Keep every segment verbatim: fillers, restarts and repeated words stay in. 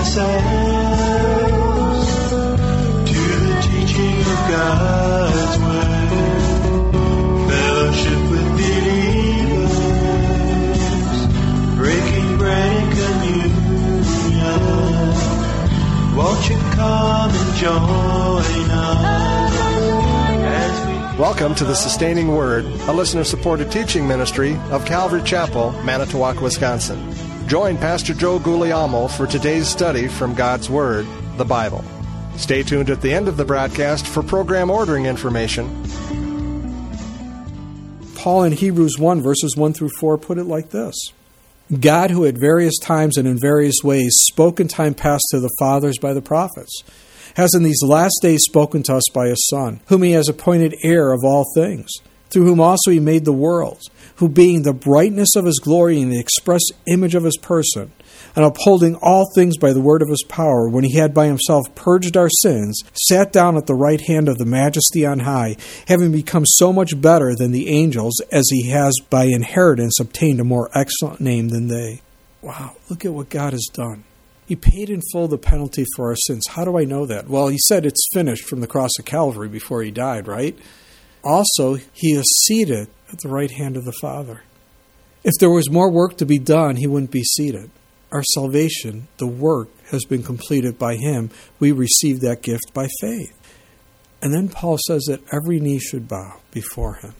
ourselves to the teaching of God's Word, fellowship with believers, breaking bread and communion. Won't you come and join us as we... Welcome to the Sustaining Word, a listener-supported teaching ministry of Calvary Chapel, Manitowoc, Wisconsin. Join Pastor Joe Guglielmo for today's study from God's Word, the Bible. Stay tuned at the end of the broadcast for program ordering information. Paul in Hebrews one, verses one through four, put it like this. God, who at various times and in various ways spoke in time past to the fathers by the prophets, has in these last days spoken to us by His Son, whom He has appointed heir of all things, through whom also He made the worlds, who being the brightness of His glory and the express image of His person, and upholding all things by the word of His power, when He had by Himself purged our sins, sat down at the right hand of the Majesty on high, having become so much better than the angels, as He has by inheritance obtained a more excellent name than they. Wow, look at what God has done. He paid in full the penalty for our sins. How do I know that? Well, He said it's finished from the cross of Calvary before He died, right? Also, He is seated at the right hand of the Father. If there was more work to be done, He wouldn't be seated. Our salvation, the work, has been completed by Him. We receive that gift by faith. And then Paul says that every knee should bow before Him.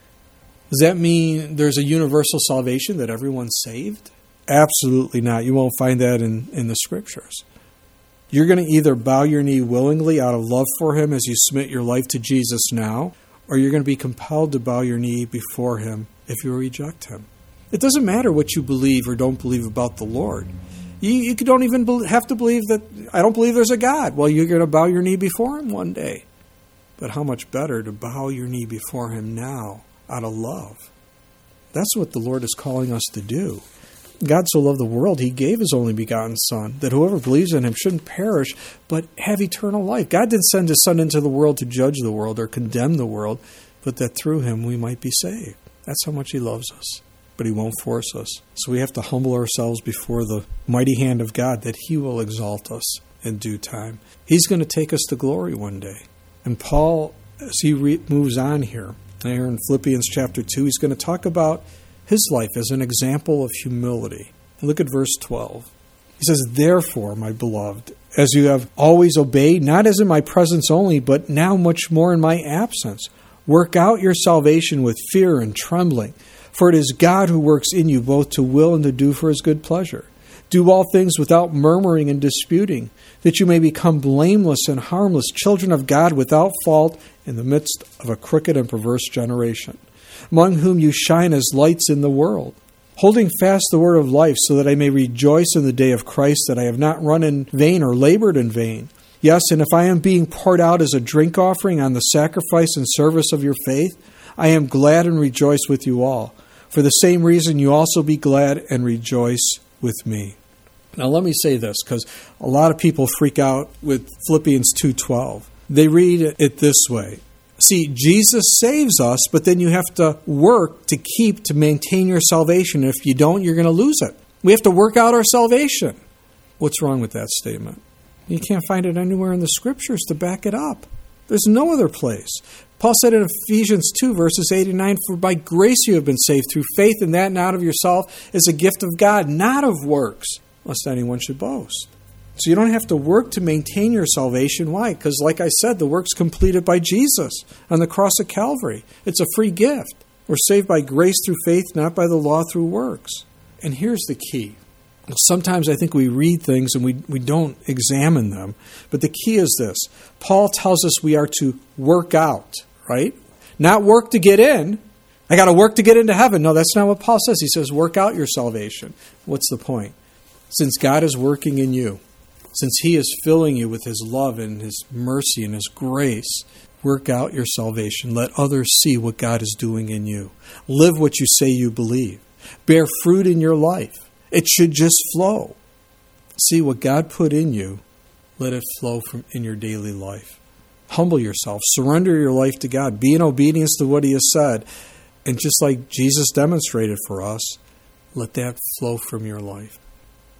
Does that mean there's a universal salvation, that everyone's saved? Absolutely not. You won't find that in, in the Scriptures. You're going to either bow your knee willingly out of love for Him as you submit your life to Jesus now, or you're going to be compelled to bow your knee before Him if you reject Him. It doesn't matter what you believe or don't believe about the Lord. You, you don't even have to believe that, I don't believe there's a God. Well, you're going to bow your knee before Him one day. But how much better to bow your knee before Him now out of love. That's what the Lord is calling us to do. God so loved the world, He gave His only begotten Son, that whoever believes in Him shouldn't perish, but have eternal life. God didn't send His Son into the world to judge the world or condemn the world, but that through Him we might be saved. That's how much He loves us. But He won't force us. So we have to humble ourselves before the mighty hand of God, that He will exalt us in due time. He's going to take us to glory one day. And Paul, as he re- moves on here, here in Philippians chapter two, he's going to talk about his life as an example of humility. Look at verse twelve. He says, "Therefore, my beloved, as you have always obeyed, not as in my presence only, but now much more in my absence, work out your salvation with fear and trembling. For it is God who works in you both to will and to do for His good pleasure. Do all things without murmuring and disputing, that you may become blameless and harmless, children of God without fault in the midst of a crooked and perverse generation, among whom you shine as lights in the world, holding fast the word of life, so that I may rejoice in the day of Christ, that I have not run in vain or labored in vain. Yes, and if I am being poured out as a drink offering on the sacrifice and service of your faith, I am glad and rejoice with you all. For the same reason, you also be glad and rejoice with me." Now let me say this, because a lot of people freak out with Philippians two twelve. They read it this way. See, Jesus saves us, but then you have to work to keep, to maintain your salvation. If you don't, you're going to lose it. We have to work out our salvation. What's wrong with that statement? You can't find it anywhere in the Scriptures to back it up. There's no other place. Paul said in Ephesians two, verses eight and nine, "For by grace you have been saved through faith, and that not of yourself is a gift of God, not of works, lest anyone should boast." So you don't have to work to maintain your salvation. Why? Because like I said, the work's completed by Jesus on the cross of Calvary. It's a free gift. We're saved by grace through faith, not by the law through works. And here's the key. Sometimes I think we read things and we, we don't examine them. But the key is this. Paul tells us we are to work out, right? Not work to get in. I got to work to get into heaven. No, that's not what Paul says. He says work out your salvation. What's the point? Since God is working in you, since He is filling you with His love and His mercy and His grace, work out your salvation. Let others see what God is doing in you. Live what you say you believe. Bear fruit in your life. It should just flow. See what God put in you. Let it flow from in your daily life. Humble yourself. Surrender your life to God. Be in obedience to what He has said. And just like Jesus demonstrated for us, let that flow from your life.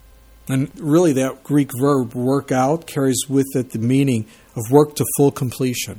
And really that Greek verb, work out, carries with it the meaning of work to full completion.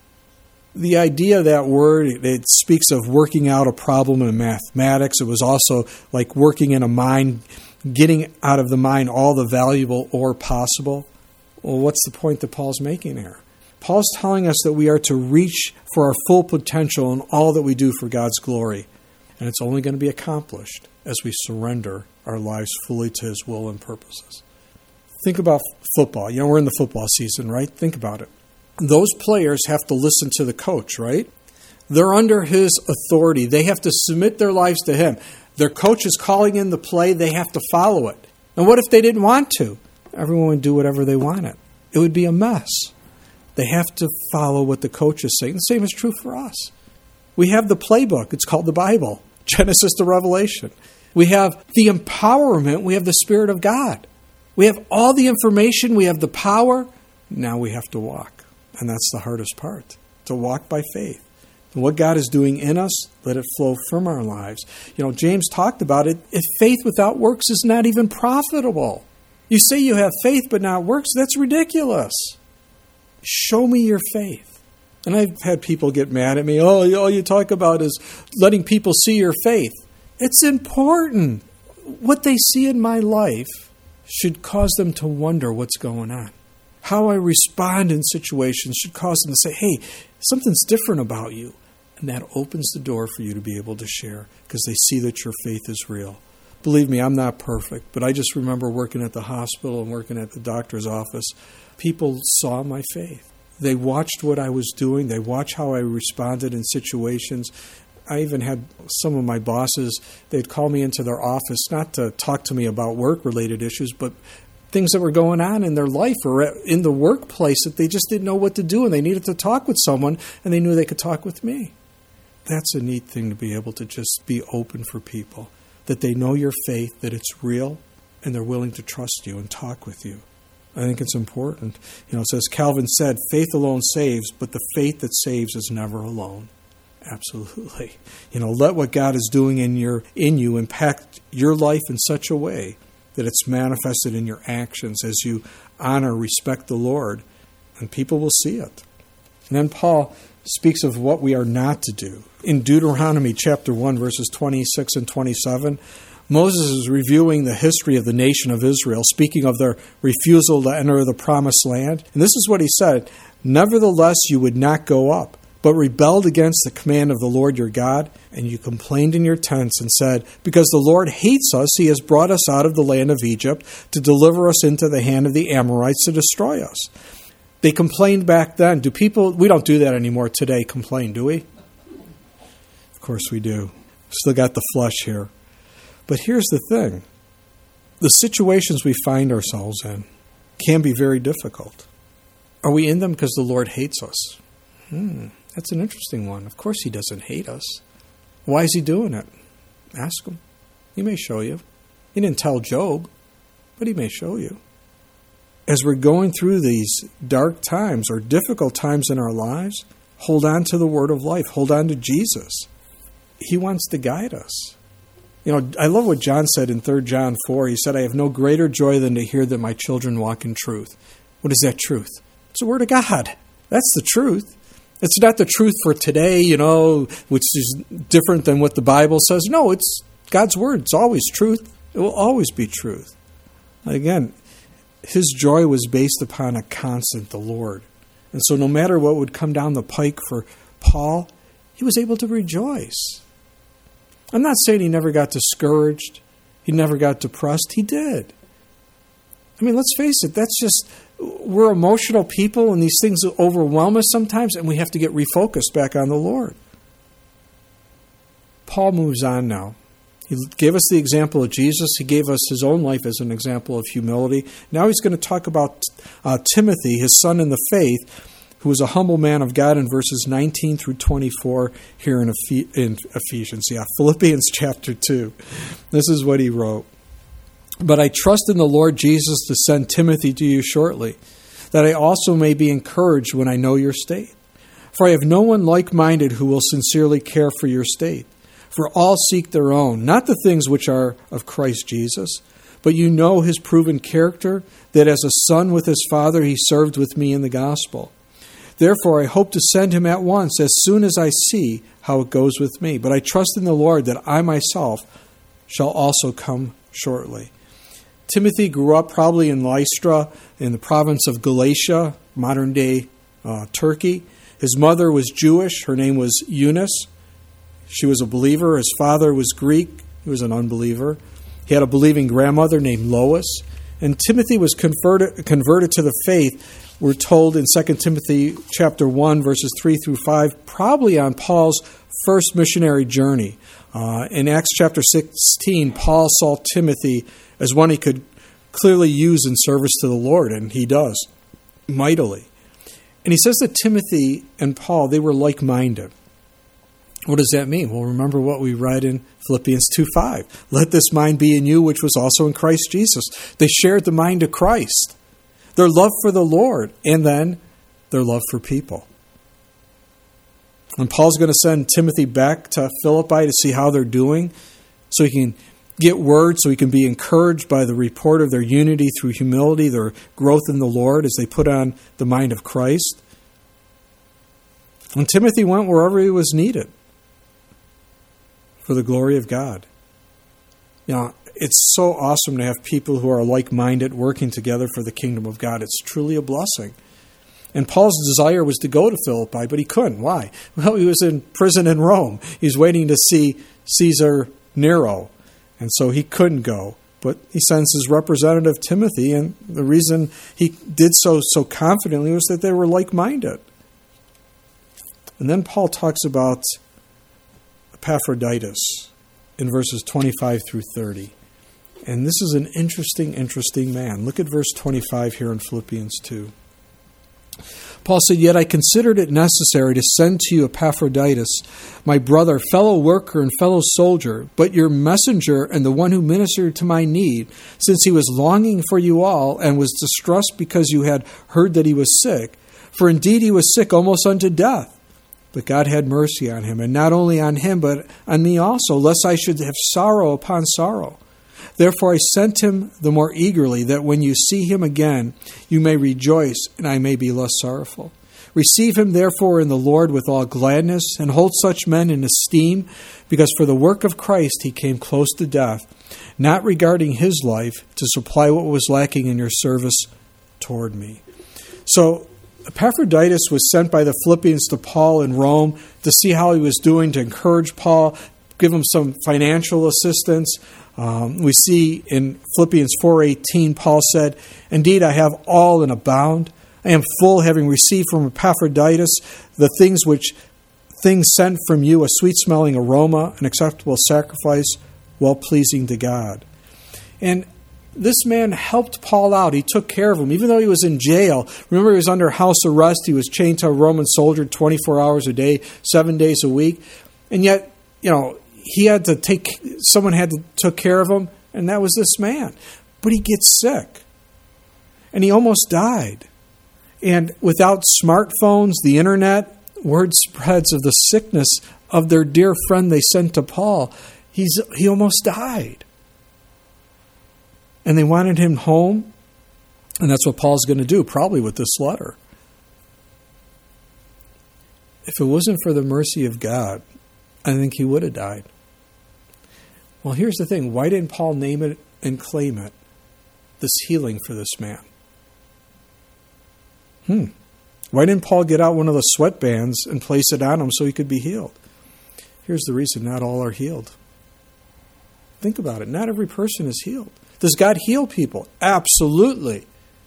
The idea of that word, it speaks of working out a problem in mathematics. It was also like working in a mine, getting out of the mine all the valuable ore possible. Well, what's the point that Paul's making here? Paul's telling us that we are to reach for our full potential in all that we do for God's glory. And it's only going to be accomplished as we surrender our lives fully to His will and purposes. Think about football. You know, we're in the football season, right? Think about it. Those players have to listen to the coach, right? They're under his authority. They have to submit their lives to him. Their coach is calling in the play. They have to follow it. And what if they didn't want to? Everyone would do whatever they wanted. It would be a mess. They have to follow what the coach is saying. The same is true for us. We have the playbook. It's called the Bible, Genesis to Revelation. We have the empowerment. We have the Spirit of God. We have all the information. We have the power. Now we have to walk. And that's the hardest part, to walk by faith. And what God is doing in us, let it flow from our lives. You know, James talked about it. If faith without works is not even profitable. You say you have faith but not works, that's ridiculous. Show me your faith. And I've had people get mad at me. Oh, all you talk about is letting people see your faith. It's important. What they see in my life should cause them to wonder what's going on. How I respond in situations should cause them to say, hey, something's different about you. And that opens the door for you to be able to share because they see that your faith is real. Believe me, I'm not perfect, but I just remember working at the hospital and working at the doctor's office. People saw my faith. They watched what I was doing. They watched how I responded in situations. I even had some of my bosses, they'd call me into their office, not to talk to me about work-related issues, but things that were going on in their life or in the workplace that they just didn't know what to do, and they needed to talk with someone, and they knew they could talk with me. That's a neat thing to be able to just be open for people, that they know your faith, that it's real, and they're willing to trust you and talk with you. I think it's important. You know, it says, Calvin said, faith alone saves, but the faith that saves is never alone. Absolutely. You know, let what God is doing in your in you impact your life in such a way that it's manifested in your actions as you honor, respect the Lord, and people will see it. And then Paul speaks of what we are not to do. In Deuteronomy chapter one, verses twenty-six and twenty-seven, Moses is reviewing the history of the nation of Israel, speaking of their refusal to enter the promised land. And this is what he said, nevertheless you would not go up, but rebelled against the command of the Lord your God, and you complained in your tents and said, because the Lord hates us, he has brought us out of the land of Egypt to deliver us into the hand of the Amorites to destroy us. They complained back then. Do people, we don't do that anymore today, complain, do we? Of course we do. Still got the flesh here. But here's the thing. The situations we find ourselves in can be very difficult. Are we in them because the Lord hates us? Hmm. That's an interesting one. Of course he doesn't hate us. Why is he doing it? Ask him. He may show you. He didn't tell Job, but he may show you. As we're going through these dark times or difficult times in our lives, hold on to the word of life. Hold on to Jesus. He wants to guide us. You know, I love what John said in Third John four. He said, I have no greater joy than to hear that my children walk in truth. What is that truth? It's the word of God. That's the truth. It's not the truth for today, you know, which is different than what the Bible says. No, it's God's word. It's always truth. It will always be truth. Again, his joy was based upon a constant, the Lord. And so no matter what would come down the pike for Paul, he was able to rejoice. I'm not saying he never got discouraged. He never got depressed. He did. I mean, let's face it, that's just, we're emotional people and these things overwhelm us sometimes and we have to get refocused back on the Lord. Paul moves on now. He gave us the example of Jesus. He gave us his own life as an example of humility. Now he's going to talk about uh, Timothy, his son in the faith, who was a humble man of God in verses nineteen through twenty-four here in, Ephes- in Ephesians. Yeah, Philippians chapter two. This is what he wrote. But I trust in the Lord Jesus to send Timothy to you shortly, that I also may be encouraged when I know your state. For I have no one like-minded who will sincerely care for your state. For all seek their own, not the things which are of Christ Jesus. but you know his proven character, that as a son with his father he served with me in the gospel. Therefore I hope to send him at once, as soon as I see how it goes with me. But I trust in the Lord that I myself shall also come shortly. Timothy grew up probably in Lystra, in the province of Galatia, modern-day uh, Turkey. His mother was Jewish. Her name was Eunice. She was a believer. His father was Greek. He was an unbeliever. He had a believing grandmother named Lois. And Timothy was converted, converted to the faith, we're told in Second Timothy chapter one, verses three through five, probably on Paul's first missionary journey. Uh, in Acts chapter sixteen, Paul saw Timothy as one he could clearly use in service to the Lord, and he does, mightily. And he says that Timothy and Paul, they were like-minded. What does that mean? Well, remember what we read in Philippians two five. Let this mind be in you, which was also in Christ Jesus. They shared the mind of Christ, their love for the Lord, and then their love for people. And Paul's going to send Timothy back to Philippi to see how they're doing, so he can get word, so he can be encouraged by the report of their unity through humility, their growth in the Lord as they put on the mind of Christ. And Timothy went wherever he was needed for the glory of God. You know, it's so awesome to have people who are like-minded working together for the kingdom of God. It's truly a blessing. And Paul's desire was to go to Philippi, but he couldn't. Why? Well, he was in prison in Rome. He's waiting to see Caesar Nero, and so he couldn't go. But he sends his representative Timothy, and the reason he did so so confidently was that they were like-minded. And then Paul talks about Epaphroditus in verses twenty-five through thirty. And this is an interesting, interesting man. Look at verse twenty-five here in Philippians two. Paul said, "Yet I considered it necessary to send to you Epaphroditus, my brother, fellow worker, and fellow soldier, but your messenger and the one who ministered to my need, since he was longing for you all and was distressed because you had heard that he was sick. For indeed he was sick almost unto death. But God had mercy on him, and not only on him, but on me also, lest I should have sorrow upon sorrow. Therefore I sent him the more eagerly, that when you see him again, you may rejoice, and I may be less sorrowful. Receive him therefore in the Lord with all gladness, and hold such men in esteem, because for the work of Christ he came close to death, not regarding his life, to supply what was lacking in your service toward me." So Epaphroditus was sent by the Philippians to Paul in Rome to see how he was doing, to encourage Paul, give him some financial assistance. Um, we see in Philippians four eighteen, Paul said, "Indeed, I have all and abound. I am full, having received from Epaphroditus the things which things sent from you, a sweet-smelling aroma, an acceptable sacrifice, well-pleasing to God." And this man helped Paul out. He took care of him, even though he was in jail. Remember, he was under house arrest. He was chained to a Roman soldier twenty-four hours a day, seven days a week. And yet, you know, he had to take, someone had to took care of him, and that was this man. But he gets sick, and he almost died. And without smartphones, the internet, word spreads of the sickness of their dear friend they sent to Paul. He's he almost died. And they wanted him home, and that's what Paul's going to do, probably with this letter. If it wasn't for the mercy of God, I think he would have died. Well, here's the thing. Why didn't Paul name it and claim it, this healing for this man? Hmm. Why didn't Paul get out one of the sweatbands and place it on him so he could be healed? Here's the reason. Not all are healed. Think about it. Not every person is healed. Does God heal people? Absolutely.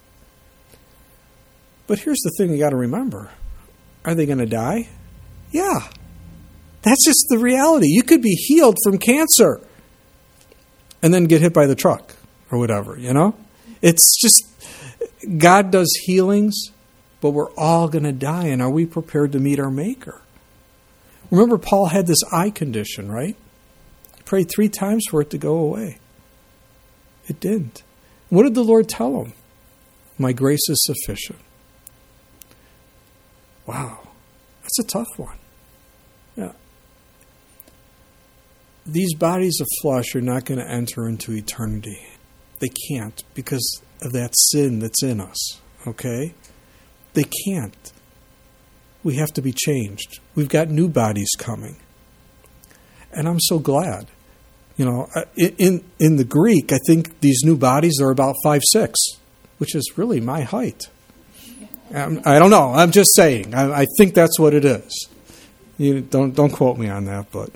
But here's the thing you got to remember. Are they going to die? Yeah. That's just the reality. You could be healed from cancer and then get hit by the truck or whatever, you know? It's just, God does healings, but we're all going to die. And are we prepared to meet our Maker? Remember, Paul had this eye condition, right? He prayed three times for it to go away. It didn't. What did the Lord tell him? My grace is sufficient. Wow. That's a tough one. Yeah. These bodies of flesh are not going to enter into eternity. They can't because of that sin that's in us, okay? They can't. We have to be changed. We've got new bodies coming. And I'm so glad. You know, in in the Greek, I think these new bodies are about five six, which is really my height. Um, I don't know. I'm just saying. I, I think that's what it is. You don't don't quote me on that, but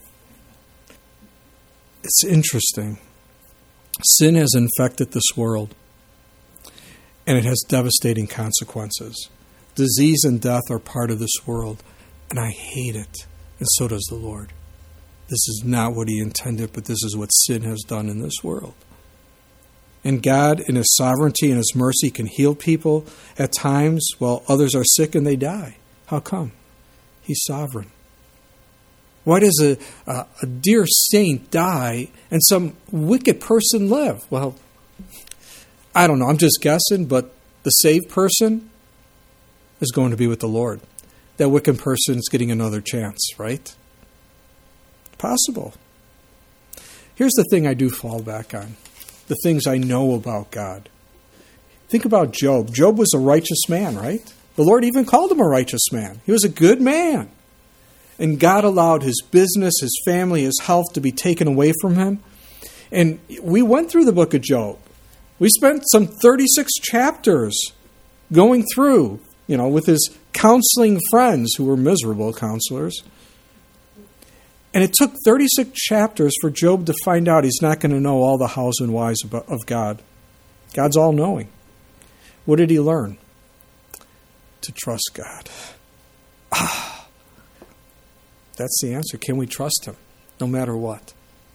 it's interesting. Sin has infected this world, and it has devastating consequences. Disease and death are part of this world, and I hate it, and so does the Lord. This is not what He intended, but this is what sin has done in this world. And God, in His sovereignty and His mercy, can heal people at times while others are sick and they die. How come? He's sovereign. Why does a, a, a dear saint die and some wicked person live? Well, I don't know. I'm just guessing, but the saved person is going to be with the Lord. That wicked person is getting another chance, right? Possible. Here's the thing I do fall back on. The things I know about God. Think about Job. Job was a righteous man, right? The Lord even called him a righteous man. He was a good man. And God allowed his business, his family, his health to be taken away from him. And we went through the book of Job. We spent some thirty-six chapters going through, you know, with his counseling friends who were miserable counselors. And it took thirty-six chapters for Job to find out he's not going to know all the hows and whys of God. God's all-knowing. What did he learn? To trust God. Ah, that's the answer. Can we trust Him no matter what?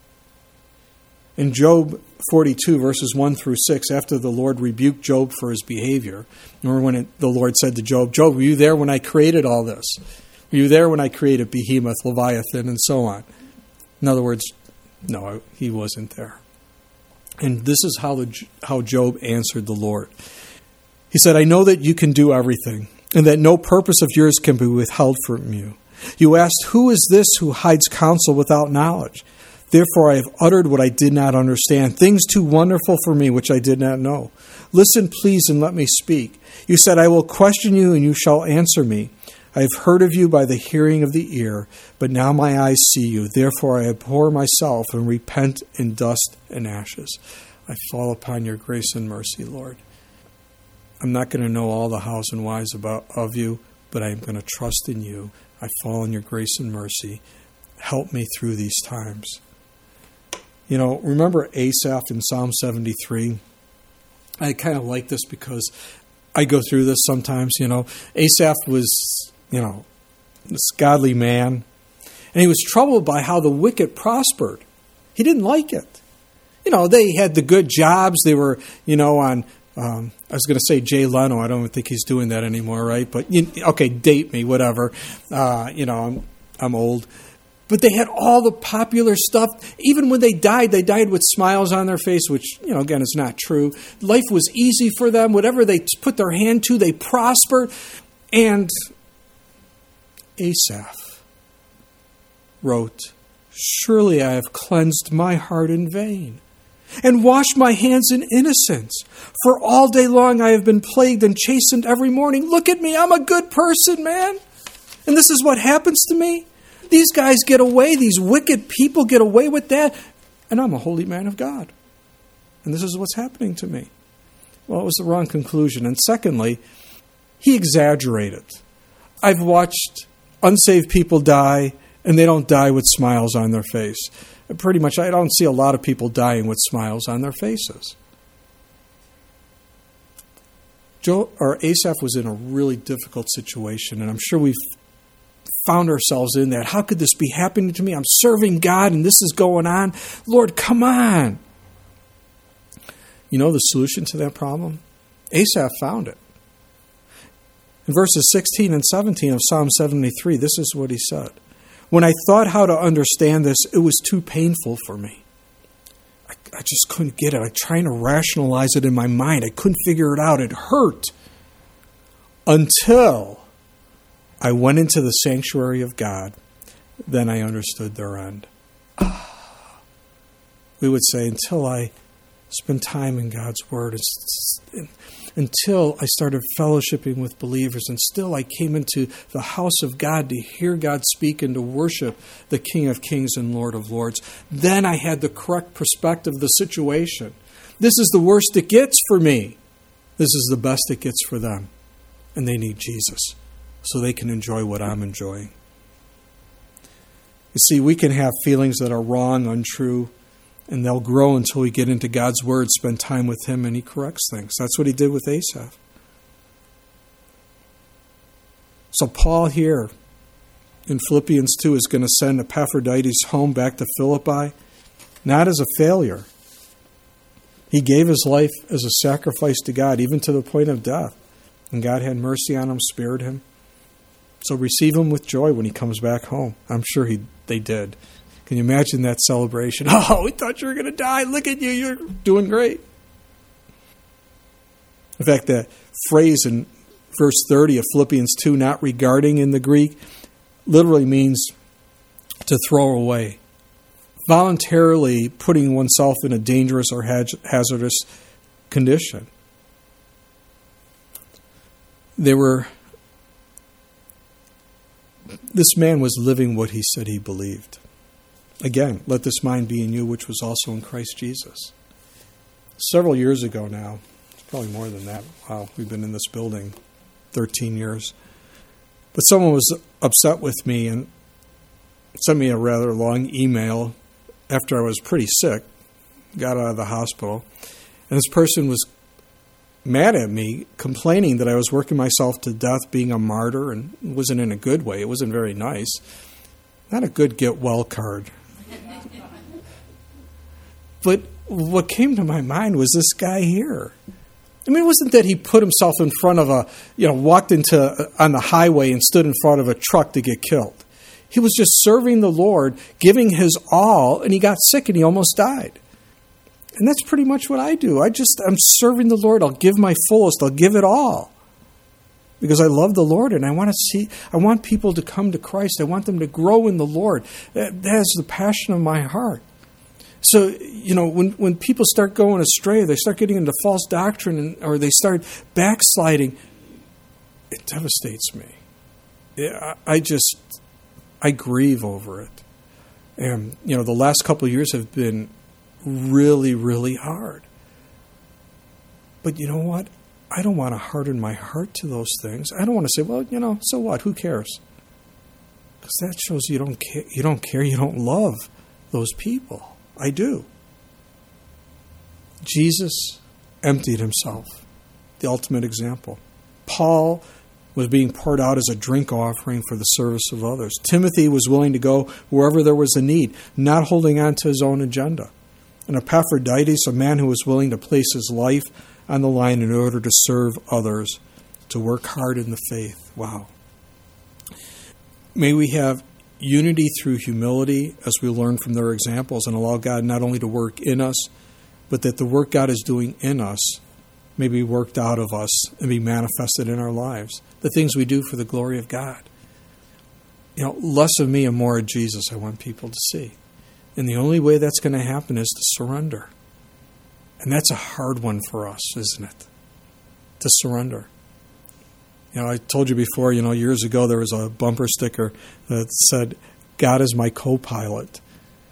In Job forty-two, verses one through six, after the Lord rebuked Job for his behavior, remember when it, the Lord said to Job, Job, were you there when I created all this? Were you there when I created Behemoth, Leviathan, and so on? In other words, no, he wasn't there. And this is how the, how Job answered the Lord. He said, I know that you can do everything, and that no purpose of yours can be withheld from you. You asked, who is this who hides counsel without knowledge? Therefore I have uttered what I did not understand, things too wonderful for me which I did not know. Listen, please, and let me speak. You said, I will question you, and you shall answer me. I have heard of you by the hearing of the ear, but now my eyes see you. Therefore I abhor myself and repent in dust and ashes. I fall upon your grace and mercy, Lord. I'm not going to know all the hows and whys about of you, but I am going to trust in you. I fall in your grace and mercy. Help me through these times. You know, remember Asaph in Psalm seventy-three? I kind of like this because I go through this sometimes, you know. Asaph was, you know, this godly man, and he was troubled by how the wicked prospered. He didn't like it. You know, they had the good jobs. They were, you know, on, um, I was going to say Jay Leno. I don't think he's doing that anymore, right? But, you, okay, date me, whatever. Uh, you know, I'm, I'm old. But they had all the popular stuff. Even when they died, they died with smiles on their face, which, you know, again, is not true. Life was easy for them. Whatever they put their hand to, they prospered. And Asaph wrote, surely I have cleansed my heart in vain and washed my hands in innocence. For all day long I have been plagued and chastened every morning. Look at me. I'm a good person, man. And this is what happens to me. These guys get away. These wicked people get away with that. And I'm a holy man of God. And this is what's happening to me. Well, it was the wrong conclusion. And secondly, he exaggerated. I've watched unsaved people die, and they don't die with smiles on their face. Pretty much, I don't see a lot of people dying with smiles on their faces. Joe, or Asaph was in a really difficult situation, and I'm sure we've found ourselves in that. How could this be happening to me? I'm serving God, and this is going on. Lord, come on. You know the solution to that problem? Asaph found it. In verses sixteen and seventeen of Psalm seventy-three, this is what he said. When I thought how to understand this, it was too painful for me. I, I just couldn't get it. I trying to rationalize it in my mind. I couldn't figure it out. It hurt. Until I went into the sanctuary of God. Then I understood their end. We would say, until I Spend time in God's Word. It's, it's, until I started fellowshipping with believers, and still I came into the house of God to hear God speak and to worship the King of Kings and Lord of Lords. Then I had the correct perspective of the situation. This is the worst it gets for me. This is the best it gets for them. And they need Jesus so they can enjoy what I'm enjoying. You see, we can have feelings that are wrong, untrue, and they'll grow until we get into God's Word, spend time with Him, and He corrects things. That's what He did with Asaph. So Paul here in Philippians two is going to send Epaphroditus home back to Philippi, not as a failure. He gave his life as a sacrifice to God, even to the point of death. And God had mercy on him, spared him. So receive him with joy when he comes back home. I'm sure he they did. Can you imagine that celebration? Oh, we thought you were going to die. Look at you. You're doing great. In fact, that phrase in verse thirty of Philippians two, not regarding in the Greek, literally means to throw away. Voluntarily putting oneself in a dangerous or hazardous condition. They were, this man was living what he said he believed. Again, let this mind be in you, which was also in Christ Jesus. Several years ago now, it's probably more than that. Wow, we've been in this building thirteen years. But someone was upset with me and sent me a rather long email after I was pretty sick, got out of the hospital. And this person was mad at me, complaining that I was working myself to death, being a martyr, and it wasn't in a good way. It wasn't very nice. Not a good get-well card. But what came to my mind was this guy here. I mean, it wasn't that he put himself in front of a, you know, walked into on the highway and stood in front of a truck to get killed. He was just serving the Lord, giving his all, and he got sick and he almost died. And that's pretty much what I do. I just, I'm serving the Lord. I'll give my fullest. I'll give it all. Because I love the Lord and I want to see, I want people to come to Christ. I want them to grow in the Lord. That, that is the passion of my heart. So, you know, when, when people start going astray, they start getting into false doctrine and, or they start backsliding, it devastates me. I, I just, I grieve over it. And, you know, the last couple of years have been really, really hard. But you know what? I don't want to harden my heart to those things. I don't want to say, well, you know, so what? Who cares? Because that shows you don't care. You don't care. You don't love those people. I do. Jesus emptied himself. The ultimate example. Paul was being poured out as a drink offering for the service of others. Timothy was willing to go wherever there was a need, not holding on to his own agenda. And Epaphroditus, a man who was willing to place his life on the line in order to serve others, to work hard in the faith. Wow. May we have unity through humility as we learn from their examples and allow God not only to work in us, but that the work God is doing in us may be worked out of us and be manifested in our lives. The things we do for the glory of God. You know, less of me and more of Jesus I want people to see. And the only way that's going to happen is to surrender. And that's a hard one for us, isn't it? To surrender. You know, I told you before, you know, years ago there was a bumper sticker that said, God is my co-pilot.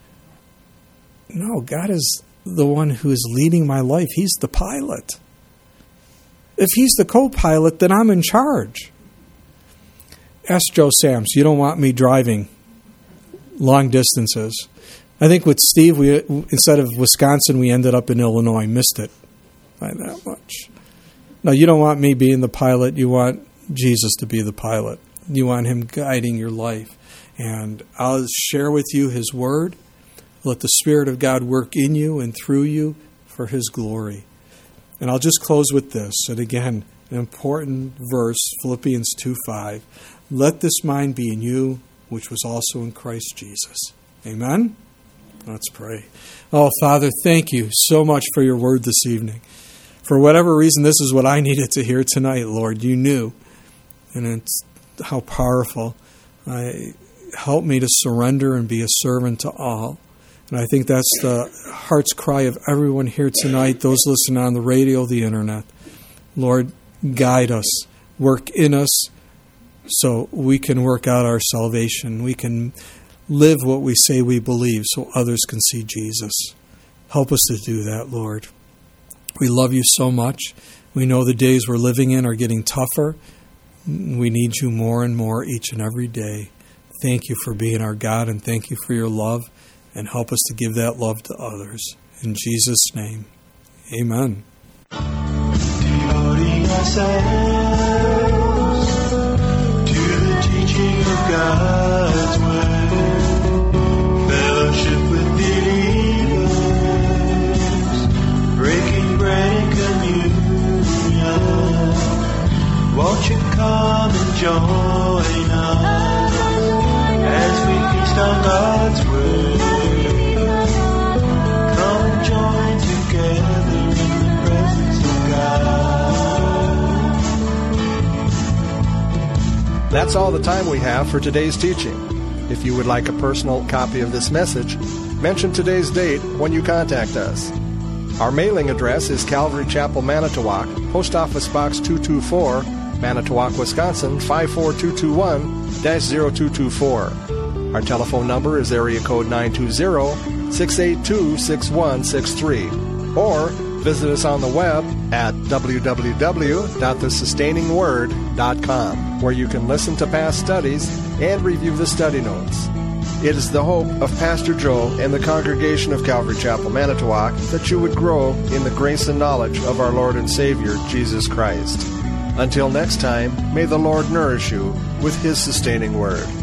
No, God is the one who is leading my life. He's the pilot. If he's the co-pilot, then I'm in charge. Ask Joe Sams, you don't want me driving long distances. I think with Steve, we instead of Wisconsin, we ended up in Illinois. Missed it by that much. No, you don't want me being the pilot. You want Jesus to be the pilot. You want him guiding your life. And I'll share with you his word. Let the Spirit of God work in you and through you for his glory. And I'll just close with this. And again, an important verse, Philippians two five. Let this mind be in you, which was also in Christ Jesus. Amen? Let's pray. Oh, Father, thank you so much for your word this evening. For whatever reason, this is what I needed to hear tonight, Lord. You knew. And it's how powerful. I, help me to surrender and be a servant to all. And I think that's the heart's cry of everyone here tonight, those listening on the radio, the internet. Lord, guide us, work in us so we can work out our salvation. We can live what we say we believe so others can see Jesus. Help us to do that, Lord. We love you so much. We know the days we're living in are getting tougher. We need you more and more each and every day. Thank you for being our God, and thank you for your love, and help us to give that love to others. In Jesus' name, amen. Devoting ourselves to the teaching of God's word, fellowship with believers, breaking bread and communion. Won't you come and join us as we feast on God's word? Come and join together in the presence of God. That's all the time we have for today's teaching. If you would like a personal copy of this message, mention today's date when you contact us. Our mailing address is Calvary Chapel, Manitowoc, Post Office Box two two four, Manitowoc, Wisconsin five four two two one dash zero two two four. Our telephone number is area code nine two zero, six eight two, six one six three. Or visit us on the web at w w w dot the sustaining word dot com, where you can listen to past studies and review the study notes. It is the hope of Pastor Joe and the congregation of Calvary Chapel, Manitowoc, that you would grow in the grace and knowledge of our Lord and Savior, Jesus Christ. Until next time, may the Lord nourish you with His sustaining word.